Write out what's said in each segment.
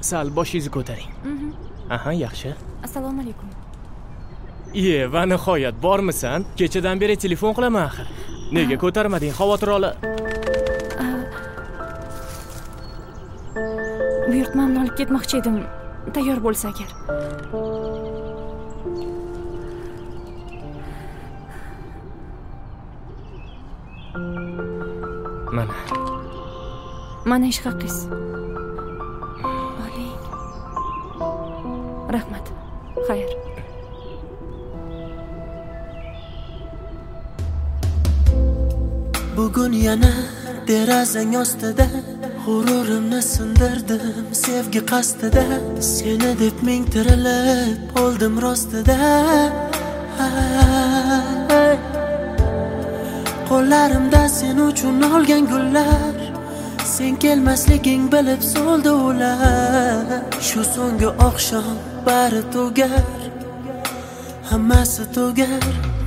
sal boshingizni ko'taring. Aha, yaxshi. Assalomu alaykum. Va nihoyat bormisan? Kechadan beri telefon qilaman axir. Nega ko'tarmading? Xavotir ola. Buyurtmamni olib ketmoqchi edim. Tayyor bo'lsa agar. Mana ish haqingiz. Oling. Rahmat. Xayr. Bugun yana derazang ostida g'ururimni sindirdim sevgi qasdida. Seni deb ming tirilib oldim rostida. Qo'llarimda sen uchun olgan gullar, sen kelmasliging bilib so'ldi ular. Shu so'nggi oqshom bari tugar, hammasi tugar.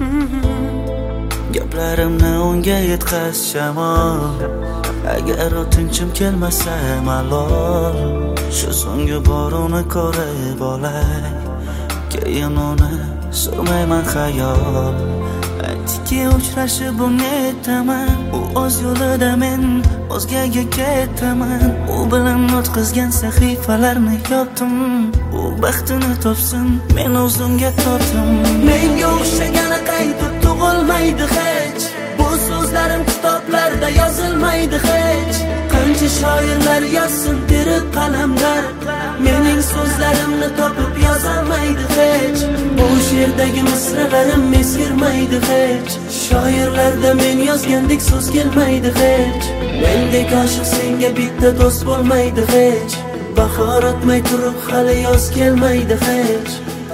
Gaplarimni unga yetkaz shamol, agar o'tinchim kelmasa malol. Shu so'nggi bor uni ko'rib olay, keyin uni surmayman xayol. Aytdiki uchrashib unetaman, u o'z yo'lida men o'zgaga ketaman. U bilan o'tkazgan sahifalarni yopdim, u baxtini topsin, men o'zimga tortdim. Menga o'xshagani qaytib tug'ilmaydi hech, bu so'zlarim kitoblarda yozilmaydi hech. Qancha shoirlar yozsin terib qalamlar, mening so'zlarimni topib yozolmaydi hech. Bu she'rdagi misralarim eskirmaydi hech, shoirlarda men yozgandek so'z kelmaydi hech. Mendek oshiq senga bitta do'st bo'lmaydi hech, bahor o'tmay turib hali yoz kelmaydi hech.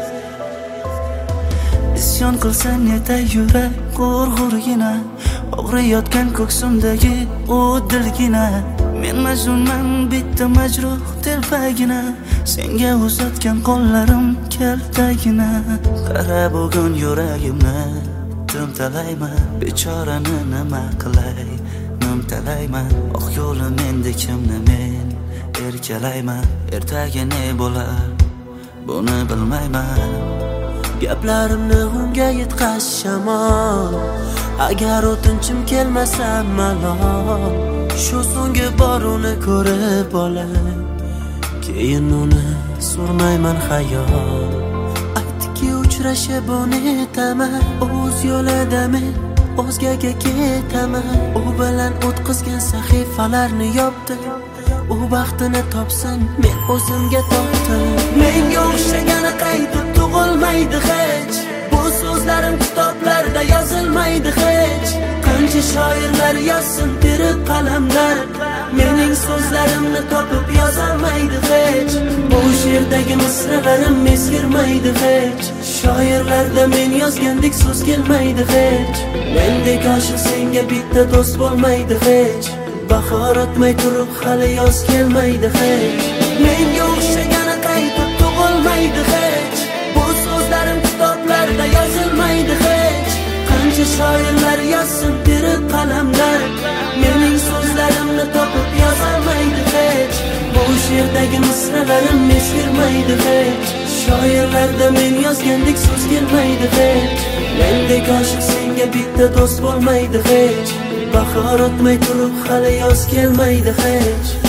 Isyon qilsam netay yurak g'urg'urgina, og'riyotgan ko'ksimdagi u dilgina. Men majnunman bitta majruh telpagina, senga uzatgan qo'llarim kaltagina. Qara bugun yuragimni timtalayman, bechorani nima qilay nimtalayman. Oq yo'li menda kimni men erkalayman, ertaga ne bo'lar buni bilmayman. Gaplarimni unga yetkaz shamol, agar o'tinchim kelmasa malol. Shu so'nggi bor uni ko'rib olay, keyin uni surmayman xayol. Aytdiki uchrashib unetaman, o'z yo'lida men o'zgaga ketaman. U bilan o'tkazgan sahifalarni yopdim, u baxtini topsin, men o'zimga tortdim. Menga o'xshagani qaytib tug'ilmaydi hech, bu so'zlarim kitoblarda yozilmaydi hech. Qancha shoirlar yozsin terib qalamlar, mening so'zlarimni topib yozolmaydi hech. Bu she'rdagi misralarim eskirmaydi hech, shoirlarda men yozgandek so'z kelmaydi hech. Mendek oshiq senga bitta do'st bo'lmaydi hech, bahor o'tmay turib hali yoz kelmaydi hech. Menga o'xshagani qaytib tug'ilmaydi hech, bu so'zlarim kitoblarda yozilmaydi hech. Qancha shoirlar yozsin terib qalamlar, mening so'zlarimni topib yozolmaydi hech. Bu she'rdagi misralarim eskirmaydi hech, shoirlarda men yozgandek so'z kelmaydi hech. Mendek oshiq senga bitta do'st bo'lmaydi hech, bahor o'tmay turib hali yoz kelmaydi hech.